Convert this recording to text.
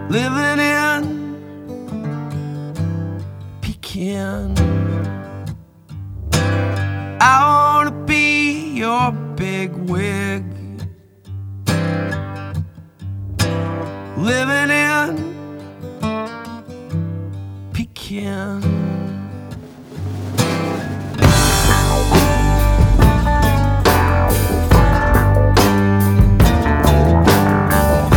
living in Pekin. I wanna be your big wig, living in Pekin.